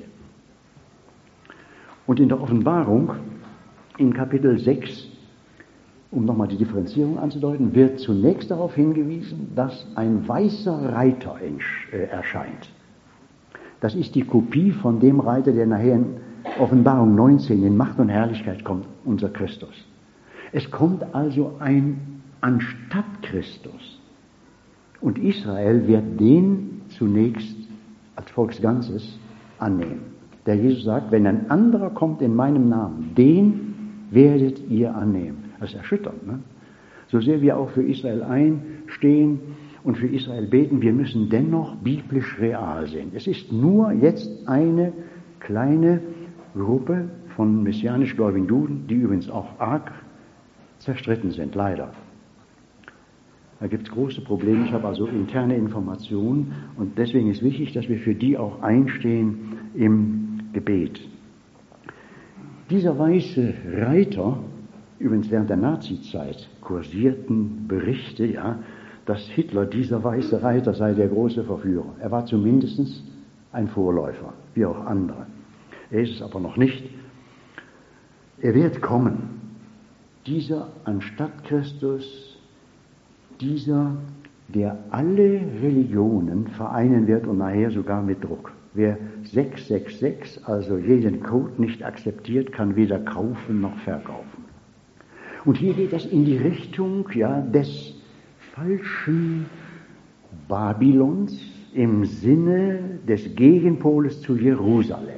Und in der Offenbarung, in Kapitel 6, um nochmal die Differenzierung anzudeuten, wird zunächst darauf hingewiesen, dass ein weißer Reiter erscheint. Das ist die Kopie von dem Reiter, der nachher in Offenbarung 19 in Macht und Herrlichkeit kommt, unser Christus. Es kommt also ein anstatt Christus. Und Israel wird den zunächst als Volksganzes annehmen. Der Jesus sagt, wenn ein anderer kommt in meinem Namen, den werdet ihr annehmen. Das ist erschütternd, ne? So sehr wir auch für Israel einstehen und für Israel beten, wir müssen dennoch biblisch real sehen. Es ist nur jetzt eine kleine Gruppe von messianisch gläubigen Juden, die übrigens auch arg zerstritten sind, leider. Da gibt es große Probleme. Ich habe also interne Informationen und deswegen ist wichtig, dass wir für die auch einstehen im Gebet. Dieser weiße Reiter, übrigens während der Nazizeit kursierten Berichte, ja, dass Hitler, dieser weiße Reiter, sei der große Verführer. Er war zumindest ein Vorläufer, wie auch andere. Er ist es aber noch nicht. Er wird kommen. Dieser anstatt Christus, dieser, der alle Religionen vereinen wird und nachher sogar mit Druck. Wer 666, also jeden Code nicht akzeptiert, kann weder kaufen noch verkaufen. Und hier geht das in die Richtung, ja, des falschen Babylons im Sinne des Gegenpoles zu Jerusalem.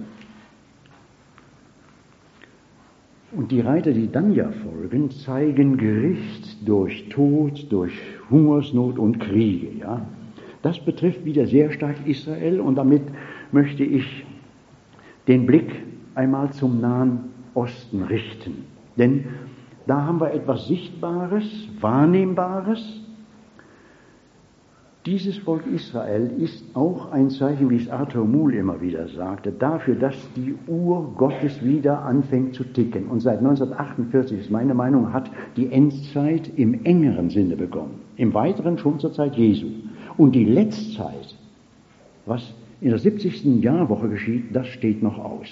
Und die Reiter, die dann ja folgen, zeigen Gericht durch Tod, durch Hungersnot und Kriege. Ja. Das betrifft wieder sehr stark Israel und damit möchte ich den Blick einmal zum Nahen Osten richten. Denn da haben wir etwas Sichtbares, Wahrnehmbares. Dieses Volk Israel ist auch ein Zeichen, wie es Arthur Muhl immer wieder sagte, dafür, dass die Uhr Gottes wieder anfängt zu ticken. Und seit 1948, ist meine Meinung, hat die Endzeit im engeren Sinne begonnen. Im weiteren schon zur Zeit Jesu. Und die Letztzeit, was in der 70. Jahrwoche geschieht, das steht noch aus.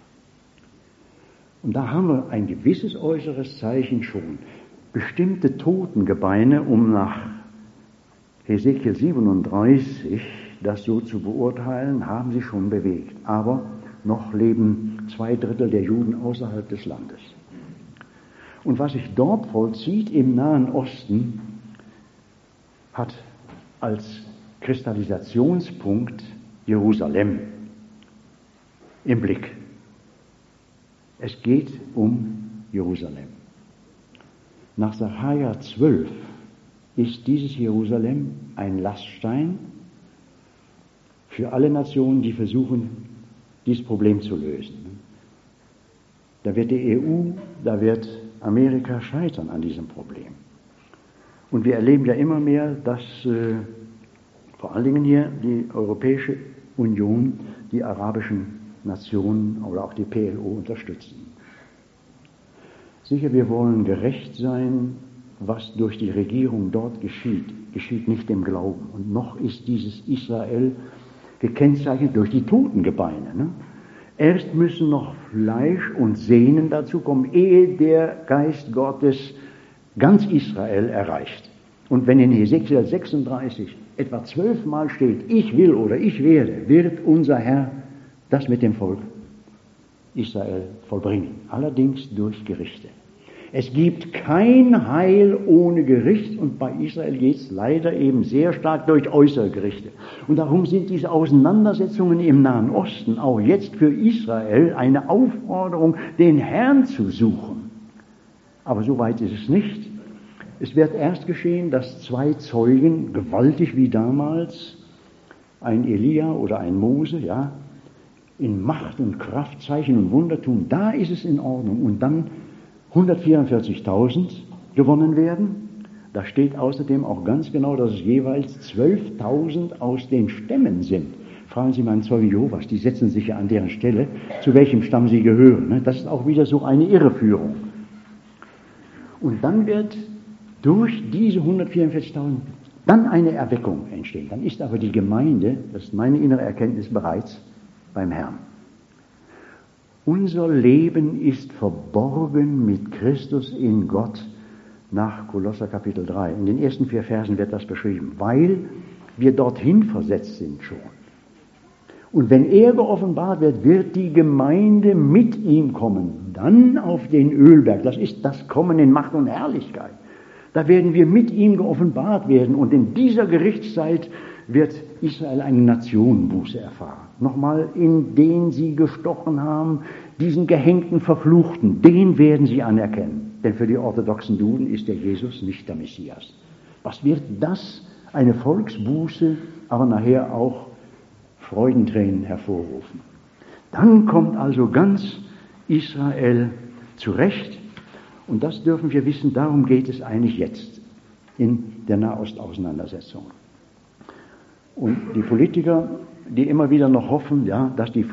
Und da haben wir ein gewisses äußeres Zeichen schon. Bestimmte Totengebeine, um nach Hesekiel 37 das so zu beurteilen, haben sich schon bewegt. Aber noch leben 2/3 der Juden außerhalb des Landes. Und was sich dort vollzieht im Nahen Osten, hat als Kristallisationspunkt Jerusalem im Blick. Es geht um Jerusalem. Nach Sacharja 12 ist dieses Jerusalem ein Laststein für alle Nationen, die versuchen, dieses Problem zu lösen. Da wird die EU, da wird Amerika scheitern an diesem Problem. Und wir erleben ja immer mehr, dass vor allen Dingen hier die Europäische Union die arabischen Nationen oder auch die PLO unterstützen. Sicher, wir wollen gerecht sein. Was durch die Regierung dort geschieht, geschieht nicht im Glauben. Und noch ist dieses Israel gekennzeichnet durch die Totengebeine. Ne? Erst müssen noch Fleisch und Sehnen dazu kommen, ehe der Geist Gottes ganz Israel erreicht. Und wenn in Hesekiel 36 etwa 12 Mal steht, ich will oder ich werde, wird unser Herr das mit dem Volk Israel vollbringen. Allerdings durch Gerichte. Es gibt kein Heil ohne Gericht und bei Israel geht es leider eben sehr stark durch äußere Gerichte. Und darum sind diese Auseinandersetzungen im Nahen Osten auch jetzt für Israel eine Aufforderung, den Herrn zu suchen. Aber so weit ist es nicht. Es wird erst geschehen, dass 2 Zeugen, gewaltig wie damals, ein Elia oder ein Mose, ja, in Macht und Kraft, Zeichen und Wunder tun. Da ist es in Ordnung. Und dann 144.000 gewonnen werden. Da steht außerdem auch ganz genau, dass es jeweils 12.000 aus den Stämmen sind. Fragen Sie mal einen Zeugen Jehovas, die setzen sich ja an deren Stelle, zu welchem Stamm sie gehören. Das ist auch wieder so eine Irreführung. Und dann wird durch diese 144.000 dann eine Erweckung entstehen. Dann ist aber die Gemeinde, das ist meine innere Erkenntnis, bereits beim Herrn. Unser Leben ist verborgen mit Christus in Gott nach Kolosser Kapitel 3. In den ersten 4 Versen wird das beschrieben, weil wir dorthin versetzt sind schon. Und wenn er geoffenbart wird, wird die Gemeinde mit ihm kommen, dann auf den Ölberg. Das ist das Kommen in Macht und Herrlichkeit. Da werden wir mit ihm geoffenbart werden und in dieser Gerichtszeit wird Israel eine Nationenbuße erfahren. Nochmal, in den sie gestochen haben, diesen gehängten Verfluchten, den werden sie anerkennen. Denn für die orthodoxen Juden ist der Jesus nicht der Messias. Was wird das? Eine Volksbuße, aber nachher auch Freudentränen hervorrufen. Dann kommt also ganz Israel zurecht. Und das dürfen wir wissen, darum geht es eigentlich jetzt in der Nahostauseinandersetzung. Und die Politiker, die immer wieder noch hoffen, ja, dass die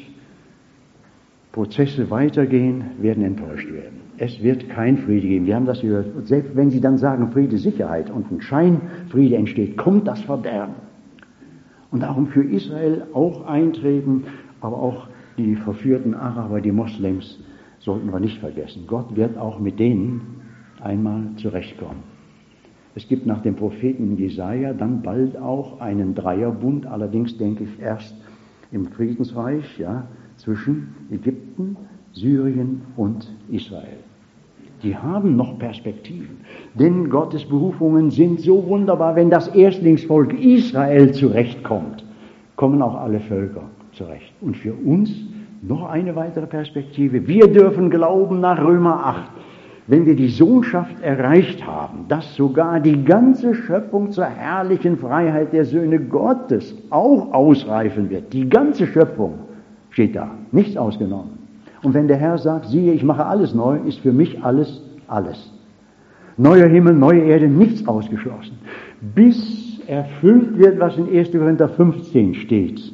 Friedensprozesse weitergehen, werden enttäuscht werden. Es wird kein Friede geben. Wir haben das gehört. Und selbst wenn sie dann sagen Friede, Sicherheit und ein Scheinfriede entsteht, kommt das Verderben. Und darum für Israel auch eintreten, aber auch die verführten Araber, die Moslems, sollten wir nicht vergessen. Gott wird auch mit denen einmal zurechtkommen. Es gibt nach dem Propheten Jesaja dann bald auch einen Dreierbund, allerdings denke ich erst im Friedensreich, ja, zwischen Ägypten, Syrien und Israel. Die haben noch Perspektiven, denn Gottes Berufungen sind so wunderbar, wenn das Erstlingsvolk Israel zurechtkommt, kommen auch alle Völker zurecht. Und für uns noch eine weitere Perspektive. Wir dürfen glauben nach Römer 8, wenn wir die Sohnschaft erreicht haben, dass sogar die ganze Schöpfung zur herrlichen Freiheit der Söhne Gottes auch ausreifen wird. Die ganze Schöpfung steht da, nichts ausgenommen. Und wenn der Herr sagt, siehe, ich mache alles neu, ist für mich alles, alles. Neuer Himmel, neue Erde, nichts ausgeschlossen. Bis erfüllt wird, was in 1. Korinther 15 steht.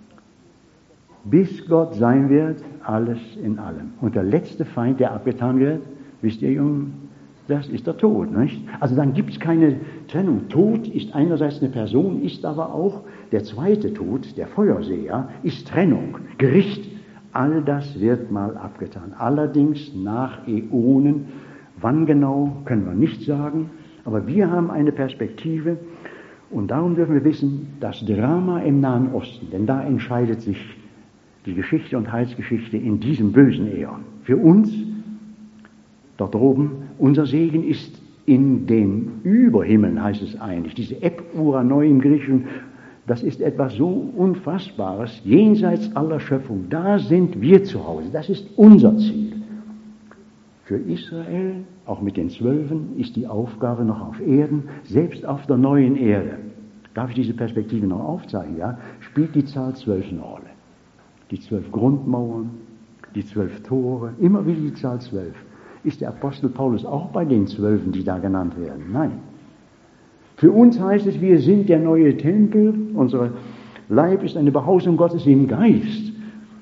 Bis Gott sein wird, alles in allem. Und der letzte Feind, der abgetan wird, wisst ihr, Jungen, das ist der Tod, nicht? Also dann gibt es keine Trennung. Tod ist einerseits eine Person, ist aber auch der zweite Tod, der Feuerseher, ist Trennung, Gericht. All das wird mal abgetan. Allerdings nach Äonen. Wann genau, können wir nicht sagen. Aber wir haben eine Perspektive und darum dürfen wir wissen, das Drama im Nahen Osten, denn da entscheidet sich die Geschichte und Heilsgeschichte in diesem bösen Äon. Für uns, dort oben, unser Segen ist in den Überhimmeln, heißt es eigentlich. Diese Ep-Uranoi im Griechischen, das ist etwas so Unfassbares, jenseits aller Schöpfung. Da sind wir zu Hause, das ist unser Ziel. Für Israel, auch mit den 12, ist die Aufgabe noch auf Erden, selbst auf der neuen Erde. Darf ich diese Perspektive noch aufzeigen? Ja? Spielt die Zahl 12 eine Rolle. Die 12 Grundmauern, die 12 Tore, immer wieder die Zahl 12. Ist der Apostel Paulus auch bei den 12, die da genannt werden? Nein. Für uns heißt es, wir sind der neue Tempel, unser Leib ist eine Behausung Gottes im Geist.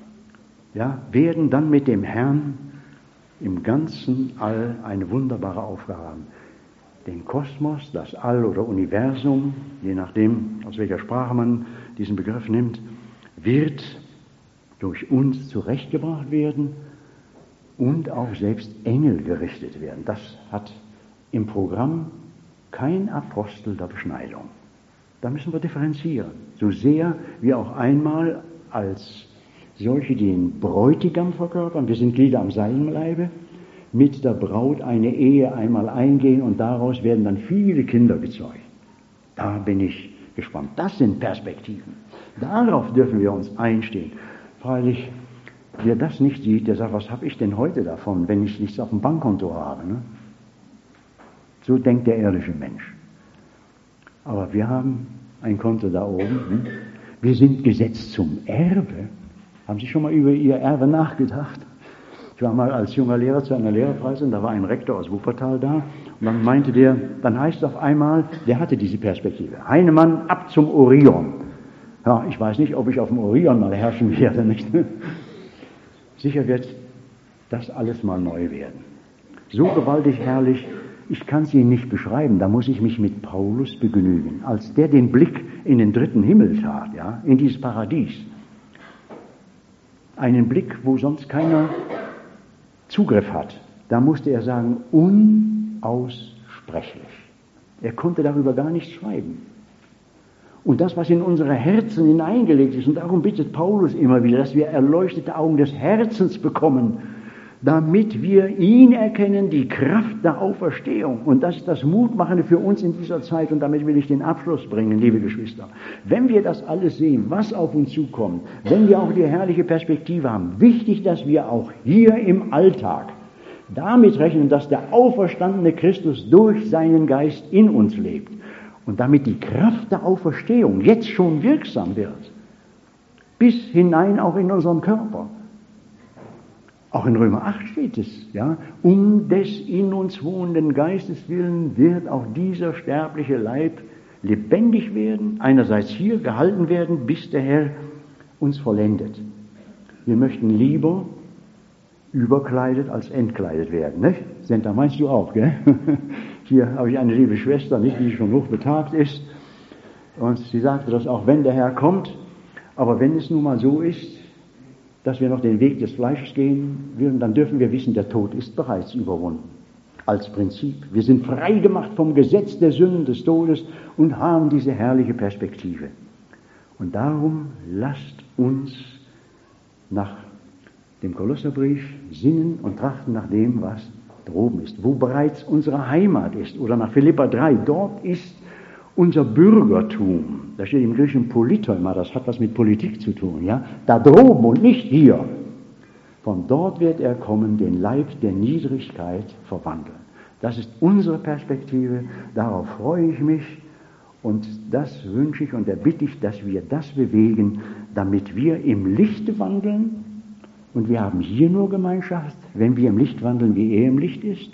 Ja, werden dann mit dem Herrn im ganzen All eine wunderbare Aufgabe haben. Den Kosmos, das All oder Universum, je nachdem, aus welcher Sprache man diesen Begriff nimmt, wird durch uns zurechtgebracht werden und auch selbst Engel gerichtet werden. Das hat im Programm kein Apostel der Beschneidung. Da müssen wir differenzieren. So sehr wir auch einmal als solche, die den Bräutigam verkörpern, wir sind Glieder am seinem Leibe, mit der Braut eine Ehe einmal eingehen und daraus werden dann viele Kinder gezeugt. Da bin ich gespannt. Das sind Perspektiven. Darauf dürfen wir uns einstehen. Freilich, wer das nicht sieht, der sagt, was habe ich denn heute davon, wenn ich nichts auf dem Bankkonto habe? Ne? So denkt der irdische Mensch. Aber wir haben ein Konto da oben. Ne? Wir sind gesetzt zum Erbe. Haben Sie schon mal über Ihr Erbe nachgedacht? Ich war mal als junger Lehrer zu einer Lehrerpreis und da war ein Rektor aus Wuppertal da und dann meinte der, dann heißt es auf einmal, der hatte diese Perspektive. Heinemann ab zum Orion. Ja, ich weiß nicht, ob ich auf dem Orion mal herrschen werde, nicht? Sicher wird das alles mal neu werden. So gewaltig herrlich, ich kann es Ihnen nicht beschreiben, da muss ich mich mit Paulus begnügen. Als der den Blick in den dritten Himmel tat, ja, in dieses Paradies. Einen Blick, wo sonst keiner Zugriff hat. Da musste er sagen, unaussprechlich. Er konnte darüber gar nicht schreiben. Und das, was in unsere Herzen hineingelegt ist, und darum bittet Paulus immer wieder, dass wir erleuchtete Augen des Herzens bekommen, damit wir ihn erkennen, die Kraft der Auferstehung. Und das ist das Mutmachende für uns in dieser Zeit, und damit will ich den Abschluss bringen, liebe Geschwister. Wenn wir das alles sehen, was auf uns zukommt, wenn wir auch die herrliche Perspektive haben, wichtig, dass wir auch hier im Alltag damit rechnen, dass der auferstandene Christus durch seinen Geist in uns lebt. Und damit die Kraft der Auferstehung jetzt schon wirksam wird, bis hinein auch in unseren Körper. Auch in Römer 8 steht es, ja, um des in uns wohnenden Geistes willen wird auch dieser sterbliche Leib lebendig werden, einerseits hier gehalten werden, bis der Herr uns vollendet. Wir möchten lieber überkleidet als entkleidet werden, nicht? Senta, meinst du auch, gell? Hier habe ich eine liebe Schwester, nicht, die schon hochbetagt ist, und sie sagte das auch, wenn der Herr kommt, aber wenn es nun mal so ist, dass wir noch den Weg des Fleisches gehen würden, dann dürfen wir wissen, der Tod ist bereits überwunden. Als Prinzip. Wir sind frei gemacht vom Gesetz der Sünden des Todes und haben diese herrliche Perspektive. Und darum lasst uns nach dem Kolosserbrief sinnen und trachten nach dem, was droben ist, wo bereits unsere Heimat ist. Oder nach Philipper 3, dort ist unser Bürgertum. Da steht im Griechischen Politeuma, das hat was mit Politik zu tun, ja? Da droben und nicht hier. Von dort wird er kommen, den Leib der Niedrigkeit verwandeln. Das ist unsere Perspektive, darauf freue ich mich und das wünsche ich und erbitte ich, dass wir das bewegen, damit wir im Lichte wandeln. Und wir haben hier nur Gemeinschaft, wenn wir im Licht wandeln, wie er im Licht ist.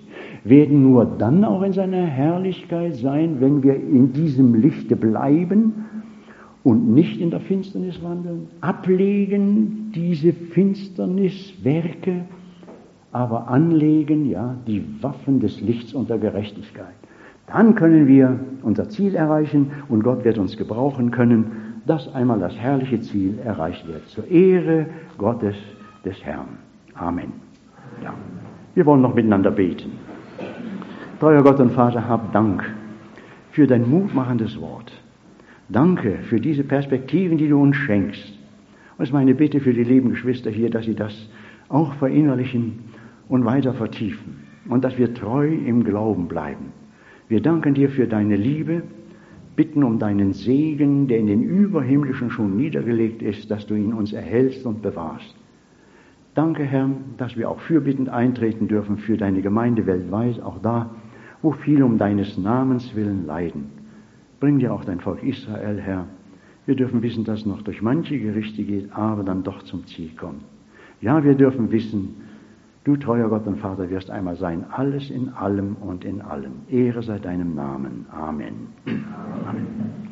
werden nur dann auch in seiner Herrlichkeit sein, wenn wir in diesem Lichte bleiben und nicht in der Finsternis wandeln, ablegen diese Finsterniswerke, aber anlegen, ja, die Waffen des Lichts und der Gerechtigkeit. Dann können wir unser Ziel erreichen und Gott wird uns gebrauchen können, dass einmal das herrliche Ziel erreicht wird. Zur Ehre Gottes des Herrn. Amen. Ja. Wir wollen noch miteinander beten. Treuer Gott und Vater, hab Dank für dein mutmachendes Wort. Danke für diese Perspektiven, die du uns schenkst. Und es ist meine Bitte für die lieben Geschwister hier, dass sie das auch verinnerlichen und weiter vertiefen und dass wir treu im Glauben bleiben. Wir danken dir für deine Liebe, bitten um deinen Segen, der in den Überhimmlischen schon niedergelegt ist, dass du ihn uns erhältst und bewahrst. Danke, Herr, dass wir auch fürbittend eintreten dürfen für deine Gemeinde weltweit, auch da, wo viele um deines Namens willen leiden. Bring dir auch dein Volk Israel, Herr. Wir dürfen wissen, dass es noch durch manche Gerichte geht, aber dann doch zum Ziel kommt. Ja, wir dürfen wissen, du, treuer Gott und Vater, wirst einmal sein, alles in allem und in allem. Ehre sei deinem Namen. Amen. Amen.